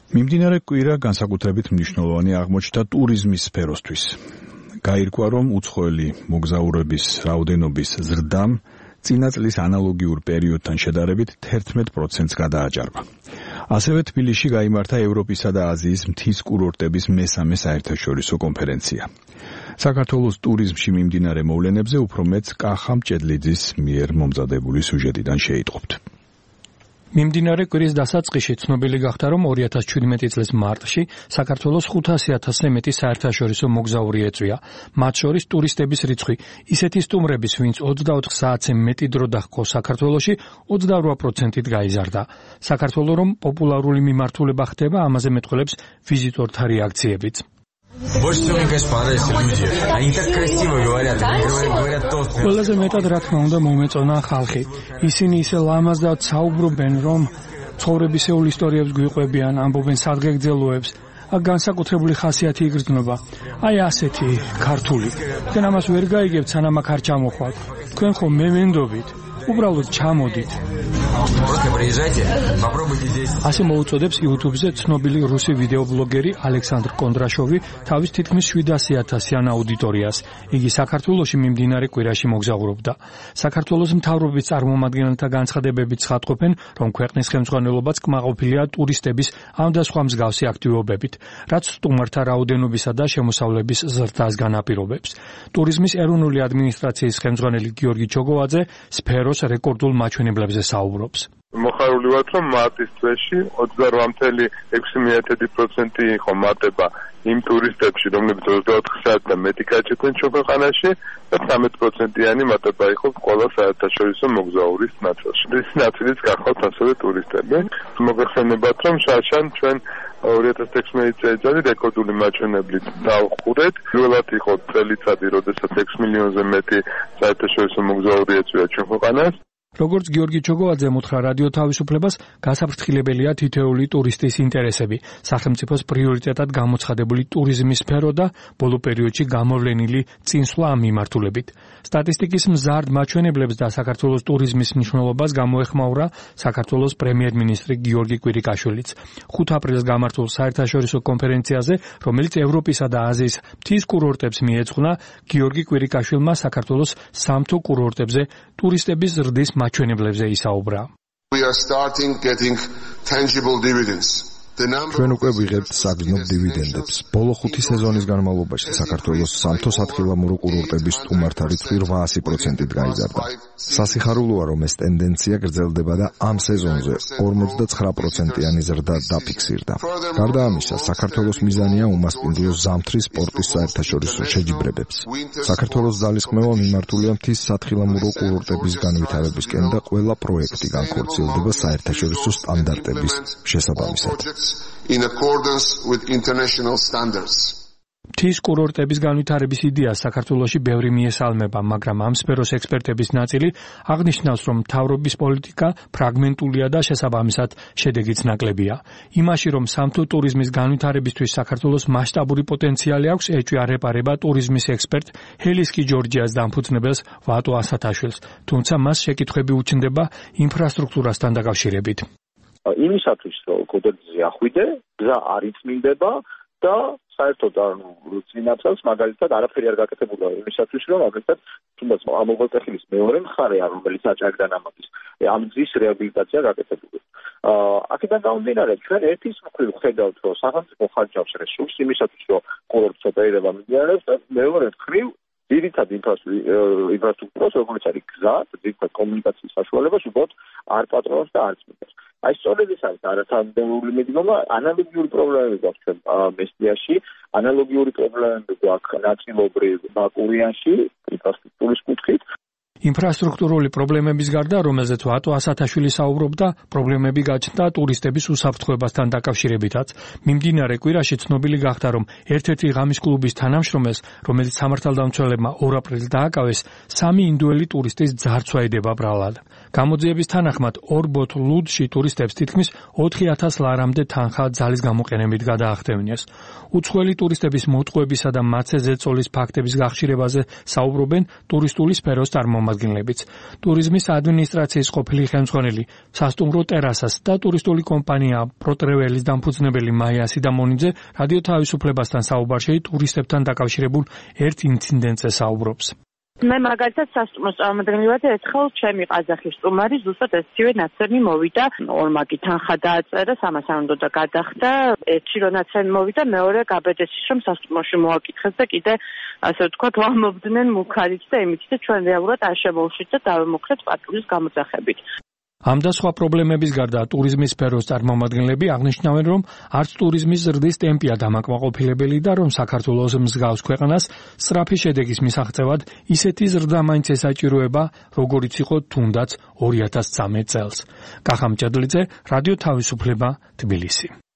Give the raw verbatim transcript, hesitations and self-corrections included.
მიმდინარე კვირა განსაკუთრებით მნიშვნელოვანი აღმოჩნდა ტურიზმის სფეროსთვის. გაირკვა, რომ უცხოელი მოგზაურების რაოდენობის ზრდამ წინა წლის ანალოგიურ პერიოდთან შედარებით თერთმეტ პროცენტს გადააჭარბა. ასევე თბილისში გაიმართა ევროპისა და აზიის მთის კურორტების მესამე საერთაშორისო კონფერენცია. საქართველოს ტურიზმში მიმდინარე მოვლენებზე უფრო მეტს კახა მჭედლიძის მიერ მომზადებული სიუჟეტიდან შეიტყობთ. მიმდინარე კვირის დასაწყისში ცნობილი გახდა, რომ ორი ათას შვიდმეტი წლის მარტში საქართველოს ხუთასი ათასზე მეტი საერთაშორისო მოგზაური ეწვია. მათ შორის ტურისტების რიცხვი ისეთი სტუმრების, ვინც ოცდაოთხ საათზე მეტი დრო დაჰყო საქართველოში, ოცდარვა პროცენტით გაიზარდა. საქართველოს რომ პოპულარული მიმართულება ხდება, ამაზე მეტყველებს ვიზიტორთა რეაქციებიც. ყველაზე მეტად რა თქმა უნდა მომეწონა ხალხი. ისინი ისე ლამაზად საუბრობენ, რომ ცხოვრებისეულ ისტორიებს გვიყვებიან, ამბობენ სადგეგძელოებს. განსაკუთრებული ხასიათი იგრძნობა. აი ასეთი ქართული. თქვენ ამას ვერ გაიგებთ, სანამ აქ არ ჩამოხვათ. თქვენ ხომ მე ვენდობით. უბრალოდ ჩამოდით. ასე მოუწოდებს YouTube-ზე ცნობილი რუსი ვიდეობლოგერი ალექსანდრ კონდრაშოვი თავის თითქმის შვიდასი ათასიან აუდიტორიას. იგი საქართველოში მიმდინარე კვირაში მოგზაურობდა. საქართველოს მთავრობის წარმომადგენელთა განცხადებებით ცხადყოფენ, რომ ქვეყნის ხელმძღვანელობაც კმაყოფილია ტურისტების ამ და სხვა მსგავსი აქტივობებით, რაც სტუმართა რაოდენობისა და შემოსავლების ზრდას განაპირობებს. ტურიზმის ეროვნული ადმინისტრაციის ხელმძღვანელი გიორგი ჩოგოვაძე სფეროს რეკორდულ მაჩვენებლებზე საუბრობს. მოხარული ვართ, რომ მარტის თვეში ოცდარვა წუთი ექვსი პროცენტი იყო მატება იმ ტურისტებში, რომლებიც ოცდაოთხ საათიდან მეტი გაჩნდნენ ჩვენ ქვეყანაში და ცხრამეტ პროცენტიანი მატება იყო ყველა საერთაშორისო მოგზაურის ნაწილში. ეს ნაწილიც გახავთ ასევე ტურისტები. მოგეხსენებათ, რომ შაშან ჩვენ ორი ათას ექვსმეტი წელიწადი რეკორდული მაჩვენებლით დავხურეთ. პირველად იყო წელიწადი, როდესაც ექვს მილიონზე მეტი საერთაშორისო მოგზაური ეწვია ჩვენ ქვეყანას. როგორც გიორგი ჩოგოვაძე უთხრა რადიო თავისუფლებას, გასაფრთხილებელია თითოეული ტურისტის ინტერესები, სახელმწიფოს პრიორიტეტად გამოცხადებული ტურიზმის სფერო და ბოლო პერიოდში გამოვლენილი წინსვლა ამ მიმართულებით. სტატისტიკის მზარდ მაჩვენებლებს და საქართველოს ტურიზმის მნიშვნელობას გამოეხმაურა საქართველოს პრემიერ-მინისტრი გიორგი კვირიკაშვილიც. ხუთ აპრილს გამართულ საერთაშორისო კონფერენციაზე, რომელიც ევროპისა და აზიის მთის კურორტებს მიეძღვნა, გიორგი კვირიკაშვილმა საქართველოს სამთო კურორტებზე ტურისტების ზრდის მაჩვენებლებზე ისაუბრა. We are starting getting tangible dividends. ჩვენ უკვე ვიღებთ საგრძნობ დივიდენდებს. ბოლო ხუთი სეზონის განმავლობაში საქართველოს სამთო სათხილამურო კურორტების სტუმართა რიცხვი რვაასი პროცენტით გაიზარდა. სასიხარულოა, რომ ეს ტენდენცია გრძელდება და ამ სეზონზე ორმოცდაცხრა პროცენტიანი ზრდა დაფიქსირდა. გარდა ამისა, საქართველოს მიზანია უმასპინძლოს ზამთრის სპორტის საერთაშორისო შეჯიბრებებს. საქართველოს ძალისხმევა მიმართულია მთის სათხილამურო კურორტების განვითარებისკენ და ყველა პროექტი განხორციელდება საერთაშორისო სტანდარტების შესაბამისად. In accordance with international standards. მთის კურორტების განვითარების იდეას საქართველოში ბევრი მიესალმება, მაგრამ ამ სფეროს ექსპერტების ნაწილი აღნიშნავს, რომ მთავრობის პოლიტიკა ფრაგმენტულია და შესაბამისად შედეგიც ნაკლებია. იმაში, რომ სამთო ტურიზმის განვითარებისთვის საქართველოს მასშტაბური პოტენციალი აქვს, ეჭვი არ ეპარება ტურიზმის ექსპერტ ჰელისკი ჯორჯიას დამფუძნებელს ვატო ასათაშვილს, თუმცა მას შეკითხვები უჩნდება ინფრასტრუქტურასთან დაკავშირებით. იმისათვის, რომ კოდექსზე ახვიდე, გზა არ იწმინდება და საერთოდ ანუ წინაწელს მაგალითად არაფერი არ გაკეთებულა იმისათვის, რომ მაგალითად თუნდაც ამ მობილტეხილის მეორე მხარეა, რომელიც აჭარდა ნამატის, ამ გზის რეაბილიტაცია გაკეთებულა. აქედან გამომდინარე, ჩვენ ერთის მხრივ ხედავთ, რომ სახელმწიფო ხარჯავს რესურსს იმისათვის, რომ კურორტს ოპერირება მიმდინარეობს და მეორე მხრივ ძირითად ინფრასტრუქტურას, როგორც არის გზა, ძირითად კომუნიკაციის საშუალებას უბრალოდ არ პატრონობს და არ წმინდავს. აი სწორედ ეს არის არათანადებული მიდგომა, ანალოგიური პრობლემები გვაქვს ჩვენ მესტიაში, ანალოგიური პრობლემები გვაქვს ნაწილობრივ ბაკურიანში, ინფრასტრუქტურის კუთხით. ინფრასტრუქტურული პრობლემების გარდა, რომელზეც ვატო ასათაშვილი საუბრობდა, პრობლემები გაჩნდა ტურისტების უსაფრთხოებასთან დაკავშირებითაც. მიმდინარე კვირაში ცნობილი გახდა, რომ ერთ-ერთი ღამის კლუბის თანამშრომელს, რომელიც სამართალდამცველებმა ორ აპრილს დააკავეს, სამი ინდოელი ტურისტის ძარცვა ედება ბრალად. გამოძიების თანახმად ორბოთლ ლუდში ტურისტებს თითქმის ოთხი ათას ლარამდე თანხა ძალის გამოყენებით გადაახდენიეს. უცხოელი ტურისტების მოტყუებისა და მათზე ზეწოლის ფაქტების გახშირებაზე საუბრობენ ტურისტული სფეროს წარმომადგენლებიც. ტურიზმის ადმინისტრაციის ყოფილი ხელმძღვანელი, სასტუმრო ტერასას და ტურისტული კომპანია პროტრეველის დამფუძნებელი მაია სიდამონიძე რადიო თავისუფლებასთან საუბარში ტურისტებთან დაკავშირებულ ერთ ინციდენტზე საუბრობს. მე მაგალითად სასტუმროს წარმომადგენლად ერთხელ ჩემი ყაზახის სტუმარი ზუსტად ესივე ნაცემი მოვიდა, ორმაგი თანხა დააწერა, სამას არ უნდა გადახდა, ერთი რო ნაცემი მოვიდა, მეორე გაბედეში რომ სასტუმროში მოაკითხეს და კიდე ასე ვთქვათ ვამობდნენ მუქარით და იმით და ჩვენ რეალურად არ შემოვშვით და დავემუქრეთ პატრულის გამოძახებით. ამ და სხვა პრობლემების გარდა ტურიზმის სფეროს წარმომადგენლები აღნიშნავენ, რომ არც ტურიზმის ზრდის ტემპია დამაკმაყოფილებელი და რომ საქართველოს მსგავს ქვეყანას სწრაფი შედეგის მისაღწევად ისეთი ზრდა მაინც ესაჭიროება, როგორიც იყო თუნდაც ორი ათას ცხრამეტ წელს. კახა მჭედლიძე, რადიო თავისუფლება, თბილისი.